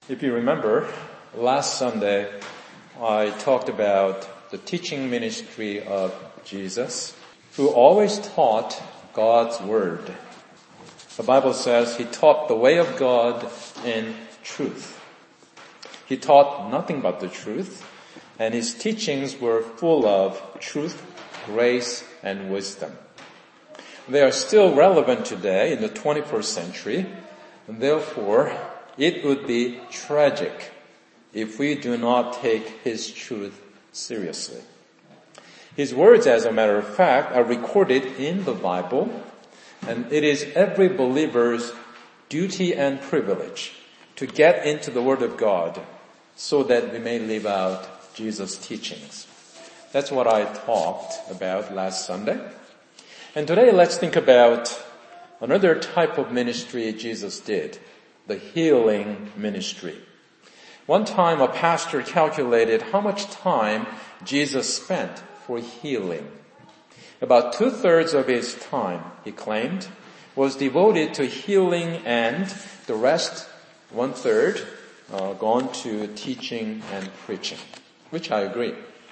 If you remember, last Sunday I talked about the teaching ministry of Jesus, who always taught God's Word. The Bible says he taught the way of God in truth. He taught nothing but the truth, and his teachings were full of truth, grace, and wisdom. They are still relevant today in the 21st century, and therefore it would be tragic if we do not take his truth seriously. His words, as a matter of fact, are recorded in the Bible, and it is every believer's duty and privilege to get into the Word of God so that we may live out Jesus' teachings. That's what I talked about last Sunday. And today let's think about another type of ministry Jesus did, the healing ministry. One time a pastor calculated how much time Jesus spent for healing. About 2/3 of his time, he claimed, was devoted to healing, and the rest, 1/3, gone to teaching and preaching, which I agree.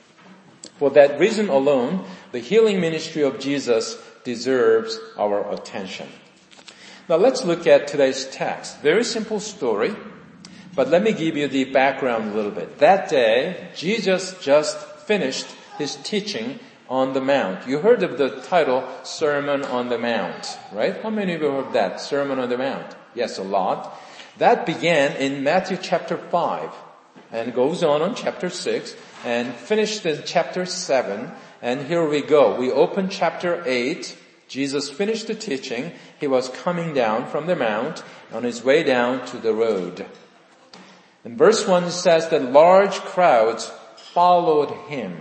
For that reason alone, the healing ministry of Jesus deserves our attention. Now let's look at today's text. Very simple story, but let me give you the background a little bit. That day, Jesus just finished his teaching on the Mount. You heard of the title, Sermon on the Mount, right? How many of you heard that, Sermon on the Mount? Yes, a lot. That began in Matthew chapter 5 and goes on chapter 6 and finished in chapter 7. And here we go. We open chapter 8. Jesus finished the teaching. He was coming down from the mount on his way down to the road. In verse 1 it says that large crowds followed him.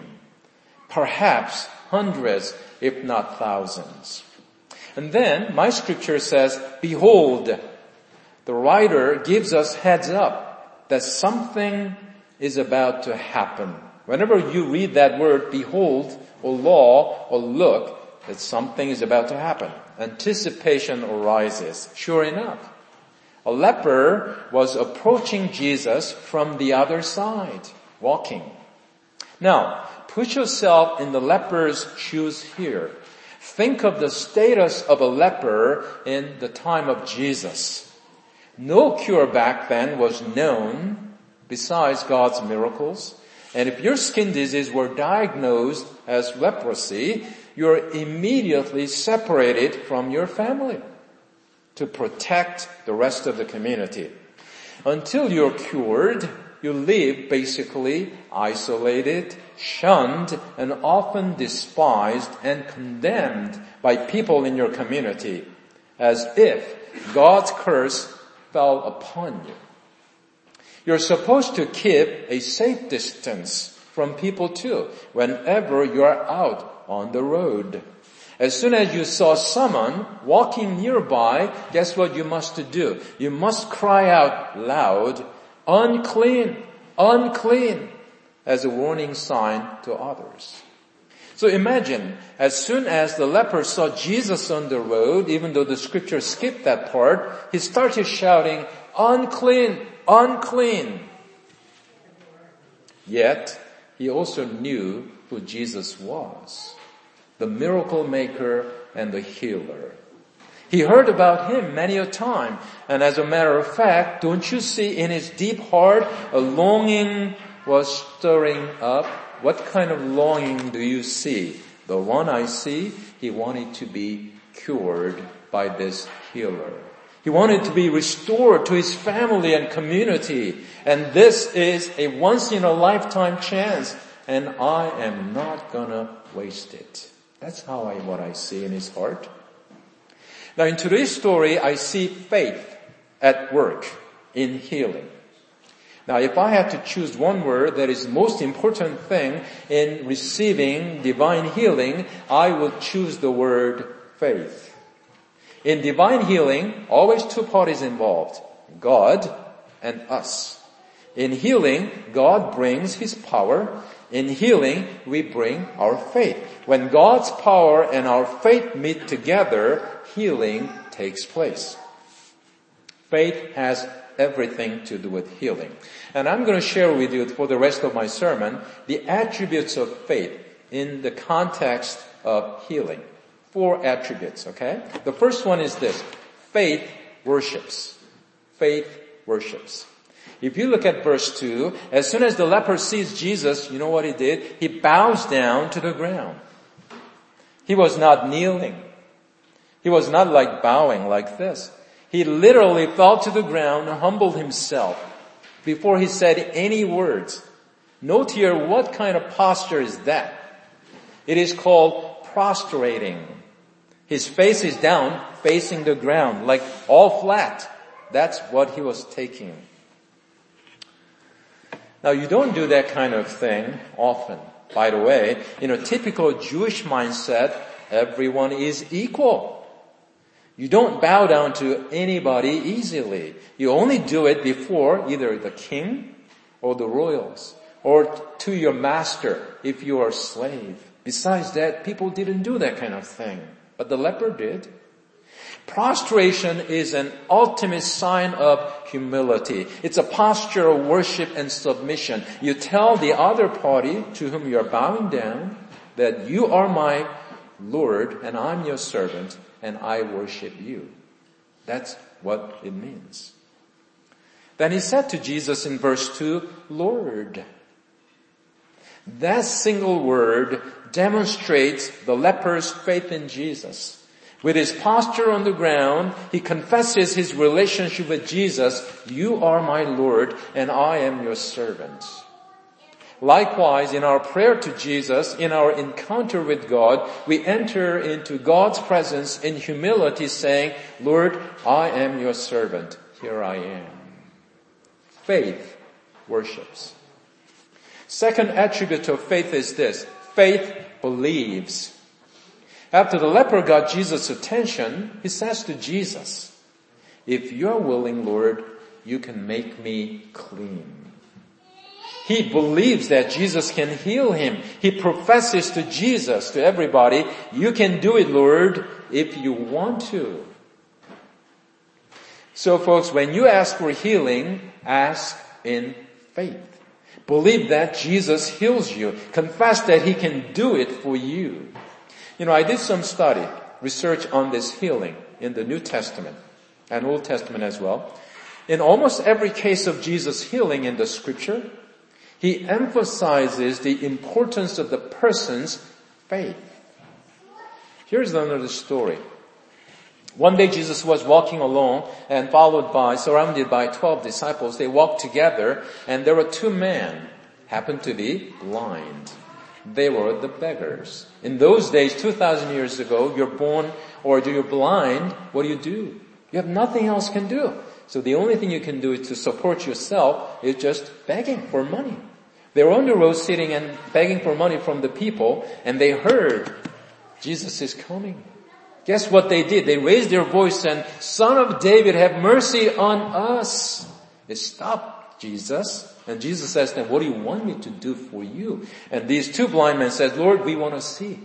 Perhaps hundreds, if not thousands. And then my scripture says, behold, the writer gives us heads up that something is about to happen. Whenever you read that word, behold, or law, or look, that something is about to happen. Anticipation arises. Sure enough, a leper was approaching Jesus from the other side, walking. Now, put yourself in the leper's shoes here. Think of the status of a leper in the time of Jesus. No cure back then was known besides God's miracles. And if your skin disease were diagnosed as leprosy, you're immediately separated from your family to protect the rest of the community. Until you're cured, you live basically isolated, shunned, and often despised and condemned by people in your community, as if God's curse fell upon you. You're supposed to keep a safe distance from people too, whenever you're out on the road. As soon as you saw someone walking nearby, guess what you must do? You must cry out loud, unclean, unclean, as a warning sign to others. So imagine, as soon as the leper saw Jesus on the road, even though the scripture skipped that part, he started shouting, unclean, unclean. Yet, he also knew who Jesus was, the miracle maker and the healer. He heard about him many a time, and as a matter of fact, don't you see in his deep heart a longing was stirring up? What kind of longing do you see? The one I see, he wanted to be cured by this healer. He wanted to be restored to his family and community. And this is a once-in-a-lifetime chance. And I am not gonna waste it. That's what I see in his heart. Now in today's story, I see faith at work in healing. Now if I had to choose one word that is the most important thing in receiving divine healing, I would choose the word faith. In divine healing, always two parties involved, God and us. In healing, God brings his power. In healing, we bring our faith. When God's power and our faith meet together, healing takes place. Faith has everything to do with healing. And I'm going to share with you for the rest of my sermon the attributes of faith in the context of healing. 4 attributes, okay? The first one is this: faith worships. Faith worships. If you look at verse 2, as soon as the leper sees Jesus, you know what he did? He bows down to the ground. He was not kneeling. He was not like bowing like this. He literally fell to the ground and humbled himself before he said any words. Note here, what kind of posture is that? It is called prostrating. His face is down, facing the ground, like all flat. That's what he was taking. Now, you don't do that kind of thing often. By the way, in a typical Jewish mindset, everyone is equal. You don't bow down to anybody easily. You only do it before either the king or the royals, or to your master if you are a slave. Besides that, people didn't do that kind of thing. But the leper did. Prostration is an ultimate sign of humility. It's a posture of worship and submission. You tell the other party to whom you are bowing down that you are my Lord and I'm your servant and I worship you. That's what it means. Then he said to Jesus in verse 2, Lord. That single word demonstrates the leper's faith in Jesus. With his posture on the ground, he confesses his relationship with Jesus. You are my Lord and I am your servant. Likewise, in our prayer to Jesus, in our encounter with God, we enter into God's presence in humility saying, Lord, I am your servant. Here I am. Faith worships. Second attribute of faith is this: faith believes. After the leper got Jesus' attention, he says to Jesus, if you're willing, Lord, you can make me clean. He believes that Jesus can heal him. He professes to Jesus, to everybody, you can do it, Lord, if you want to. So folks, when you ask for healing, ask in faith. Believe that Jesus heals you. Confess that he can do it for you. You know, I did some research on this healing in the New Testament and Old Testament as well. In almost every case of Jesus healing in the scripture, he emphasizes the importance of the person's faith. Here's another story. One day Jesus was walking alone and surrounded by 12 disciples. They walked together and there were 2 men, happened to be blind. They were the beggars. In those days, 2,000 years ago, you're born or you're blind, what do? You have nothing else can do. So the only thing you can do to support yourself is just begging for money. They were on the road sitting and begging for money from the people, and they heard Jesus is coming. Guess what they did? They raised their voice and, Son of David, have mercy on us. They stopped Jesus. And Jesus asked them, what do you want me to do for you? And these 2 blind men said, Lord, we want to see.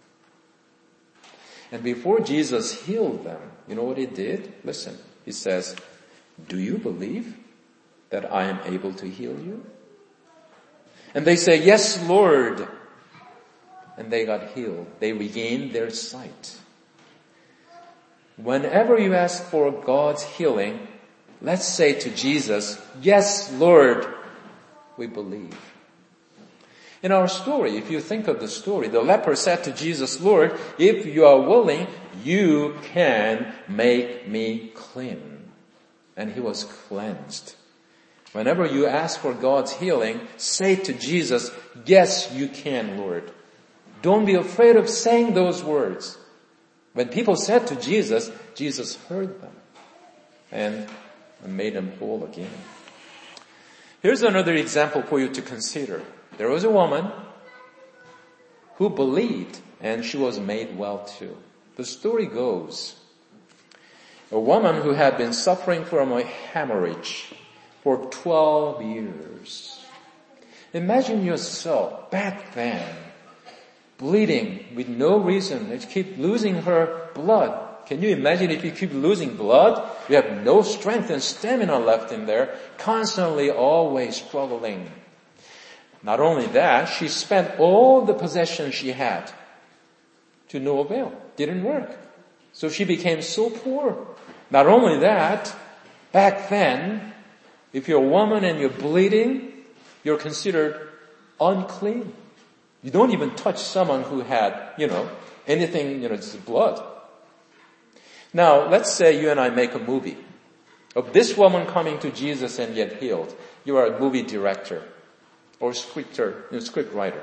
And before Jesus healed them, you know what he did? Listen, he says, do you believe that I am able to heal you? And they say, yes, Lord. And they got healed. They regained their sight. Whenever you ask for God's healing, let's say to Jesus, yes, Lord, we believe. In our story, if you think of the story, the leper said to Jesus, Lord, if you are willing, you can make me clean. And he was cleansed. Whenever you ask for God's healing, say to Jesus, yes, you can, Lord. Don't be afraid of saying those words. When people said to Jesus, Jesus heard them and made them whole again. Here's another example for you to consider. There was a woman who believed and she was made well too. The story goes, a woman who had been suffering from a hemorrhage for 12 years. Imagine yourself back then, bleeding with no reason. She kept losing her blood Can you imagine if you keep losing blood? You have no strength and stamina left in there, constantly always struggling. Not only that, she spent all the possessions she had to no avail. Didn't work. So she became so poor. Not only that, back then, if you're a woman and you're bleeding, you're considered unclean. You don't even touch someone who had, anything, just blood. Now, let's say you and I make a movie of this woman coming to Jesus and get healed. You are a movie director or script writer.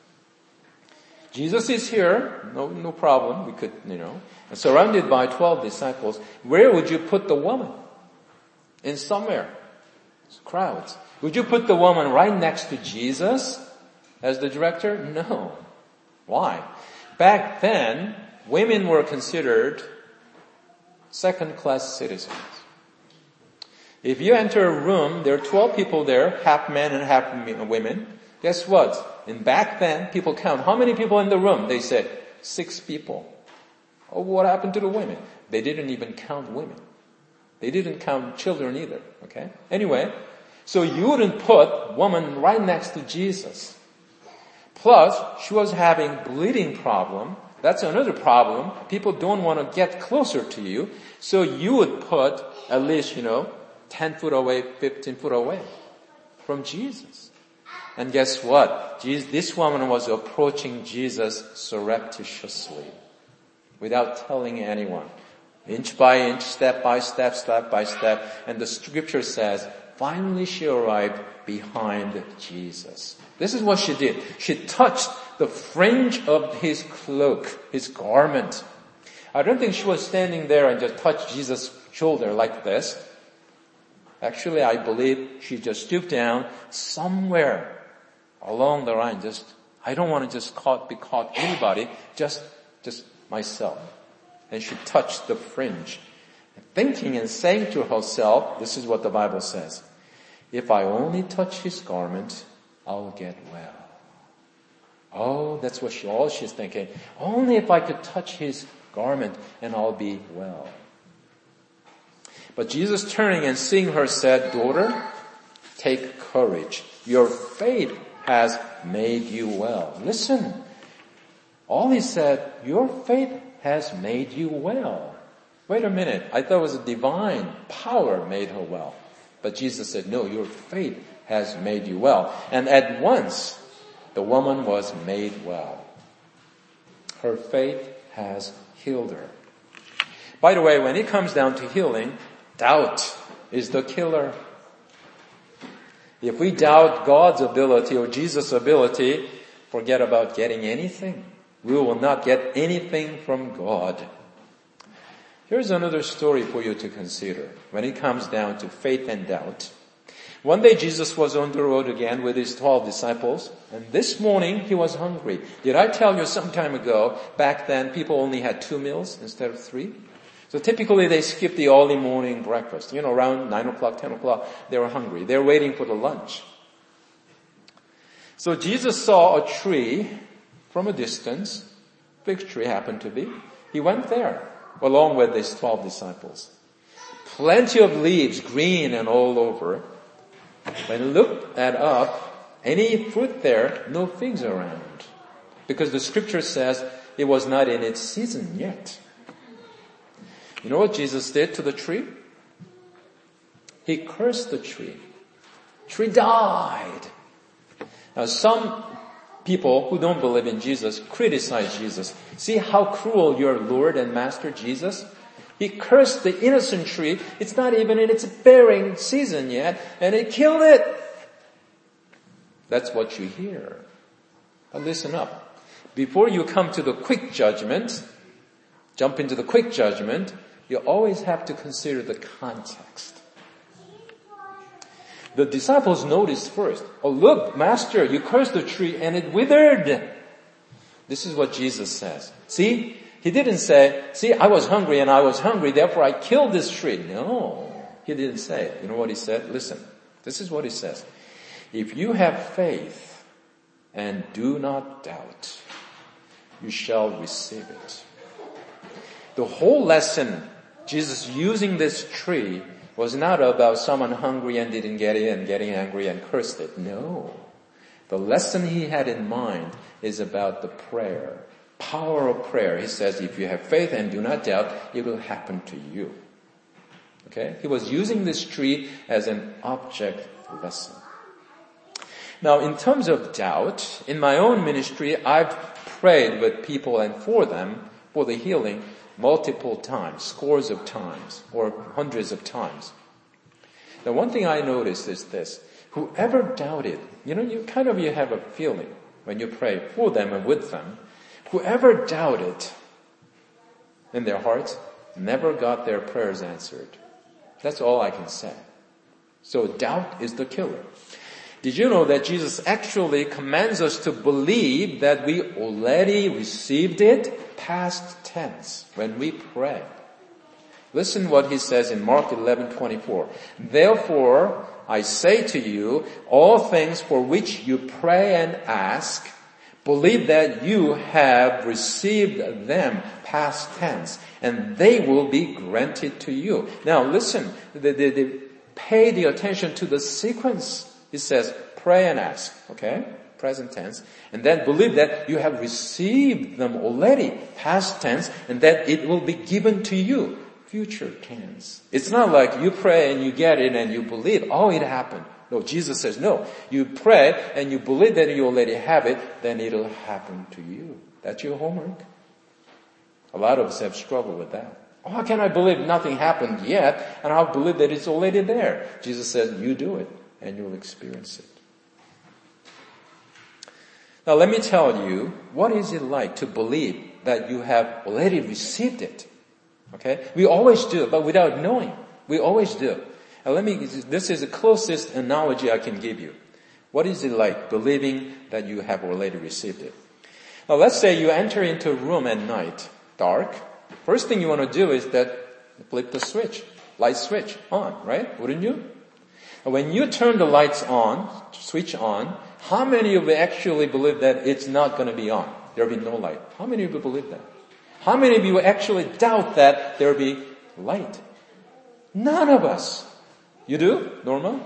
Jesus is here, no problem. We could, and surrounded by 12 disciples. Where would you put the woman? In somewhere. Crowds. Would you put the woman right next to Jesus as the director? No. Why? Back then, women were considered second-class citizens. If you enter a room, there are 12 people there, half men and half women. Guess what? And back then, people count. How many people in the room? They said, 6 people. Oh, what happened to the women? They didn't even count women. They didn't count children either. Okay? Anyway, so you wouldn't put woman right next to Jesus. Plus, she was having bleeding problem. That's another problem. People don't want to get closer to you. So you would put at least, 10 foot away, 15 foot away from Jesus. And guess what? This woman was approaching Jesus surreptitiously, without telling anyone. Inch by inch, step by step, step by step. And the scripture says, finally she arrived behind Jesus. This is what she did. She touched the fringe of his cloak, his garment. I don't think she was standing there and just touched Jesus' shoulder like this. Actually, I believe she just stooped down somewhere along the line. I don't want to just be caught anybody, just myself. And she touched the fringe, thinking and saying to herself, this is what the Bible says, if I only touch his garment, I'll get well. Oh, that's what all she's thinking. Only if I could touch his garment and I'll be well. But Jesus turning and seeing her said, daughter, take courage. Your faith has made you well. Listen. All he said, your faith has made you well. Wait a minute. I thought it was a divine power made her well. But Jesus said, no, your faith has made you well. And at once, the woman was made well. Her faith has healed her. By the way, when it comes down to healing, doubt is the killer. If we doubt God's ability or Jesus' ability, forget about getting anything. We will not get anything from God. Here's another story for you to consider when it comes down to faith and doubt. One day Jesus was on the road again with his 12 disciples, and this morning he was hungry. Did I tell you some time ago, back then people only had 2 meals instead of 3? So typically they skipped the early morning breakfast. Around 9 o'clock, 10 o'clock, they were hungry. They were waiting for the lunch. So Jesus saw a tree from a distance. Fig tree happened to be. He went there along with his 12 disciples. Plenty of leaves, green and all over. When he looked up, any fruit there, no figs around. Because the scripture says it was not in its season yet. You know what Jesus did to the tree? He cursed the tree. Tree died. Now some people who don't believe in Jesus criticize Jesus. See how cruel your Lord and Master Jesus? He cursed the innocent tree. It's not even in its bearing season yet, and he killed it. That's what you hear. But listen up. Before you come to the quick judgment, jump into the quick judgment, you always have to consider the context. The disciples noticed first, oh look, Master, you cursed the tree and it withered. This is what Jesus says. See, he didn't say, see, I was hungry and I was hungry, therefore I killed this tree. No, he didn't say it. You know what he said? Listen, this is what he says. If you have faith and do not doubt, you shall receive it. The whole lesson, Jesus using this tree, was not about someone hungry and didn't get in, getting angry and cursed it. No. The lesson he had in mind is about the prayer. Power of prayer. He says, if you have faith and do not doubt, it will happen to you. Okay? He was using this tree as an object lesson. Now, in terms of doubt, in my own ministry, I've prayed with people and for them for the healing multiple times, scores of times, or hundreds of times. Now, one thing I noticed is this. Whoever doubted, you have a feeling when you pray for them and with them, whoever doubted in their hearts never got their prayers answered. That's all I can say. So doubt is the killer. Did you know that Jesus actually commands us to believe that we already received it, past tense, when we pray? Listen what he says in Mark 11:24. Therefore, I say to you, all things for which you pray and ask, believe that you have received them, past tense, and they will be granted to you. Now listen, pay the attention to the sequence. It says, pray and ask, okay? Present tense. And then believe that you have received them already, past tense, and that it will be given to you, future tense. It's not like you pray and you get it and you believe, oh, it happened. No, Jesus says, no, you pray and you believe that you already have it, then it'll happen to you. That's your homework. A lot of us have struggled with that. Oh, how can I believe nothing happened yet and I'll believe that it's already there? Jesus says, you do it and you'll experience it. Now let me tell you, what is it like to believe that you have already received it? Okay? We always do, but without knowing. We always do. Now this is the closest analogy I can give you. What is it like believing that you have already received it? Now let's say you enter into a room at night, dark. First thing you want to do is flip the switch, light switch on, right? Wouldn't you? When you turn the lights on, switch on, how many of you actually believe that it's not going to be on? There will be no light. How many of you believe that? How many of you actually doubt that there will be light? None of us. You do? Norma?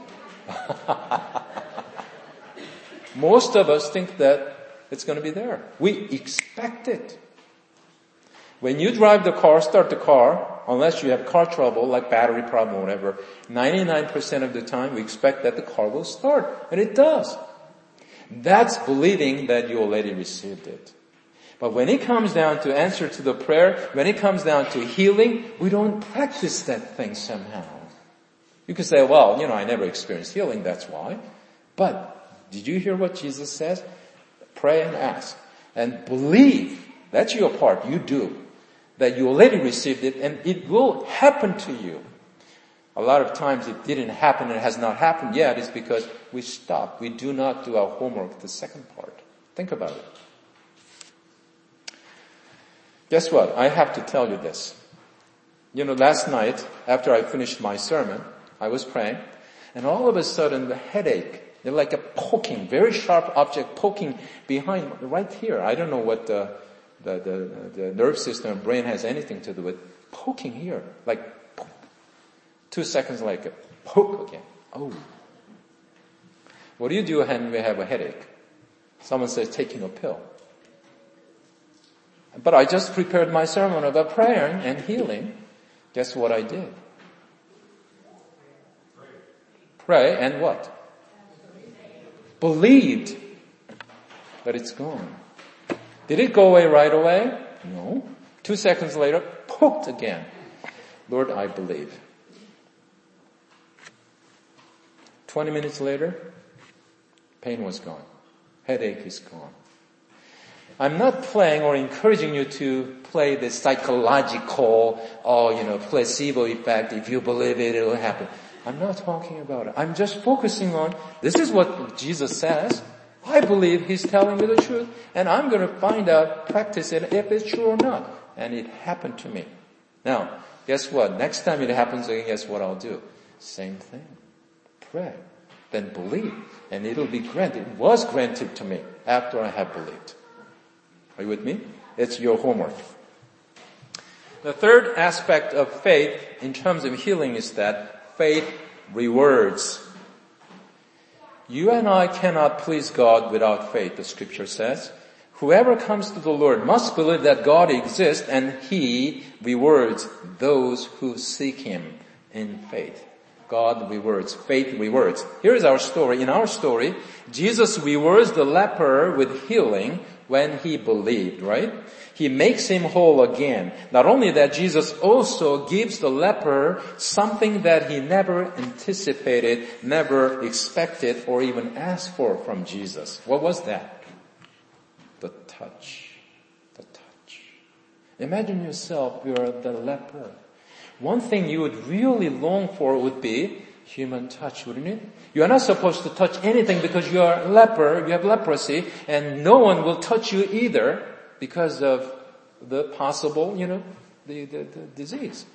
Most of us think that it's going to be there. We expect it. When you drive the car, start the car, unless you have car trouble, like battery problem or whatever, 99% of the time we expect that the car will start. And it does. That's believing that you already received it. But when it comes down to answer to the prayer, when it comes down to healing, we don't practice that thing somehow. You could say, well, I never experienced healing, that's why. But did you hear what Jesus says? Pray and ask. And believe. That's your part. You do. That you already received it and it will happen to you. A lot of times it didn't happen and it has not happened yet is because we stop. We do not do our homework, the second part. Think about it. Guess what? I have to tell you this. Last night, after I finished my sermon, I was praying, and all of a sudden the headache, like a poking, very sharp object poking behind, right here. I don't know what the nerve system, brain has anything to do with poking here, like poke. 2 seconds like a poke again. Oh. What do you do when you have a headache? Someone says taking a pill. But I just prepared my sermon about prayer and healing. Guess what I did? Pray and what? Believed. But it's gone. Did it go away right away? No. 2 seconds later, poked again. Lord, I believe. 20 minutes later, pain was gone. Headache is gone. I'm not playing or encouraging you to play the psychological, placebo effect. If you believe it, it will happen. I'm not talking about it. I'm just focusing on, this is what Jesus says. I believe He's telling me the truth, and I'm going to find out, practice it, if it's true or not. And it happened to me. Now, guess what? Next time it happens again, guess what I'll do? Same thing. Pray. Then believe. And it'll be granted. It was granted to me after I have believed. Are you with me? It's your homework. The third aspect of faith in terms of healing is that faith rewards. You and I cannot please God without faith, the scripture says. Whoever comes to the Lord must believe that God exists and He rewards those who seek Him in faith. God rewards. Faith rewards. Here is our story. In our story, Jesus rewards the leper with healing when he believed, right? He makes him whole again. Not only that, Jesus also gives the leper something that he never anticipated, never expected, or even asked for from Jesus. What was that? The touch. The touch. Imagine yourself, you're the leper. One thing you would really long for would be human touch, wouldn't it? You are not supposed to touch anything because you are a leper, you have leprosy, and no one will touch you either because of the possible, the disease.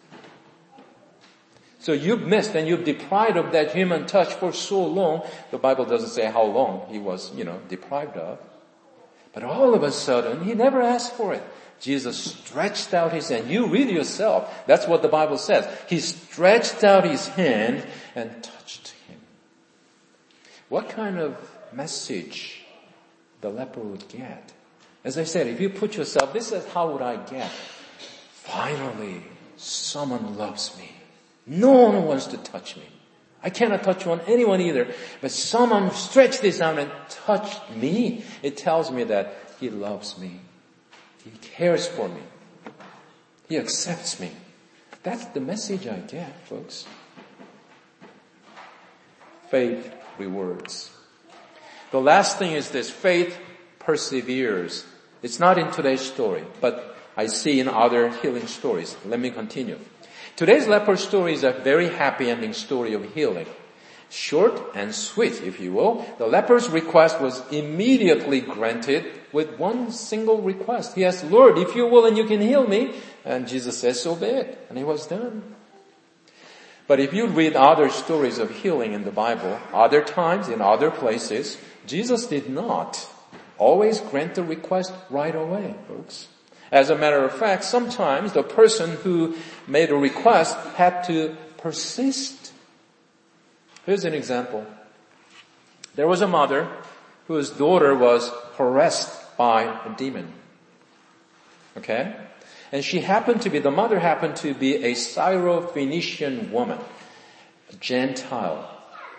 So you've missed and you've deprived of that human touch for so long. The Bible doesn't say how long he was, deprived of. But all of a sudden, he never asked for it. Jesus stretched out his hand. You read yourself. That's what the Bible says. He stretched out his hand and touched him. What kind of message the leper would get? As I said, if you put yourself, this is how would I get? Finally, someone loves me. No one wants to touch me. I cannot touch anyone either. But someone stretched this out and touched me. It tells me that he loves me. He cares for me. He accepts me. That's the message I get, folks. Faith rewards. The last thing is this. Faith perseveres. It's not in today's story, but I see in other healing stories. Let me continue. Today's leper story is a very happy ending story of healing. Short and sweet, if you will. The leper's request was immediately granted with one single request. He asked, Lord, if you will and you can heal me. And Jesus says, so be it. And it was done. But if you read other stories of healing in the Bible, other times, in other places, Jesus did not always grant the request right away, folks. As a matter of fact, sometimes the person who made a request had to persist. Here's an example. There was a mother whose daughter was harassed by a demon. Okay? And the mother happened to be a Syrophoenician woman, a Gentile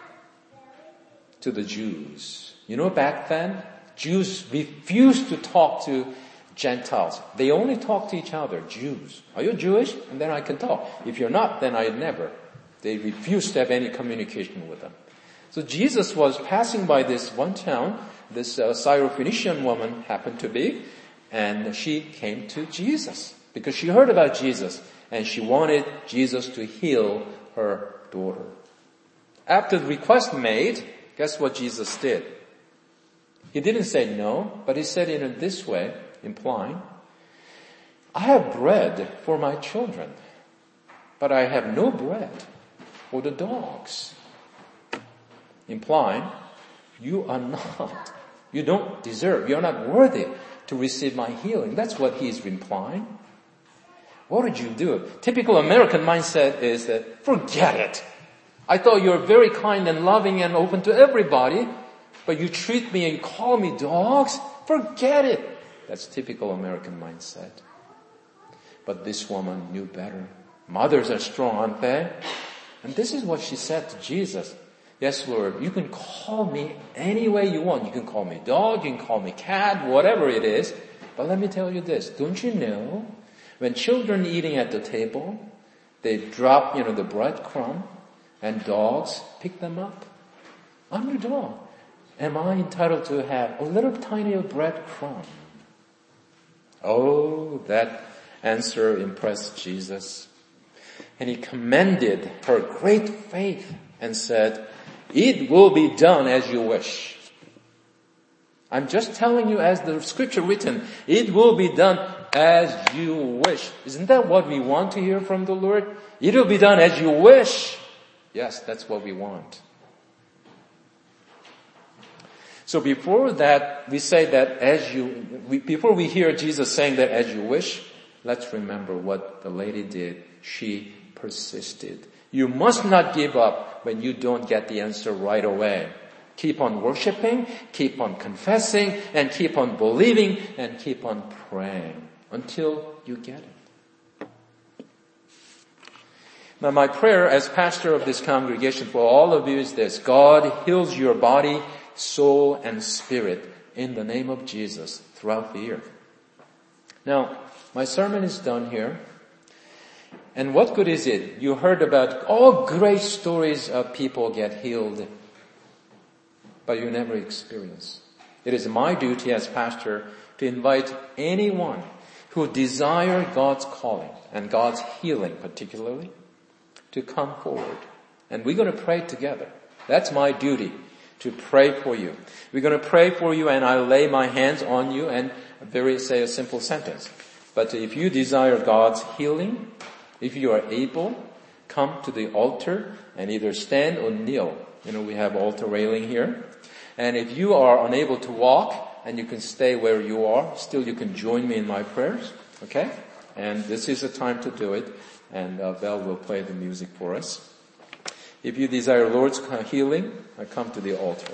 to the Jews. Back then, Jews refused to talk to Gentiles. They only talk to each other, Jews. Are you Jewish? And then I can talk. If you're not, then I'd never. They refused to have any communication with them. So Jesus was passing by this one town, this Syrophoenician woman happened to be, and she came to Jesus because she heard about Jesus and she wanted Jesus to heal her daughter. After the request made, guess what Jesus did? He didn't say no, but he said it in this way, implying, I have bread for my children, but I have no bread for the dogs. Implying, you don't deserve, you're not worthy to receive my healing. That's what he's implying. What would you do? Typical American mindset is that, forget it. I thought you were very kind and loving and open to everybody, but you treat me and you call me dogs? Forget it. That's typical American mindset. But this woman knew better. Mothers are strong, aren't they? And this is what she said to Jesus. Yes, Lord, you can call me any way you want. You can call me dog, you can call me cat, whatever it is. But let me tell you this. Don't you know, when children eating at the table, they drop, the breadcrumb and dogs pick them up? I'm your dog. Am I entitled to have a little tiny breadcrumb? Oh, that answer impressed Jesus. And he commended her great faith and said, it will be done as you wish. I'm just telling you as the scripture written, it will be done as you wish. Isn't that what we want to hear from the Lord? It will be done as you wish. Yes, that's what we want. So before that, we say that before we hear Jesus saying that as you wish, let's remember what the lady did. She persisted. You must not give up when you don't get the answer right away. Keep on worshiping, keep on confessing, and keep on believing, and keep on praying until you get it. Now my prayer as pastor of this congregation for all of you is this: God heals your body, soul, and spirit in the name of Jesus throughout the year. Now, my sermon is done here. And what good is it? You heard about all great stories of people get healed, but you never experience. It is my duty as pastor to invite anyone who desire God's calling and God's healing particularly to come forward. And we're going to pray together. That's my duty, to pray for you. We're going to pray for you, and I'll lay my hands on you and say a simple sentence. But if you desire God's healing, if you are able, come to the altar and either stand or kneel. We have altar railing here. And if you are unable to walk and you can stay where you are, still you can join me in my prayers. Okay? And this is the time to do it. And Belle will play the music for us. If you desire Lord's healing, come to the altar.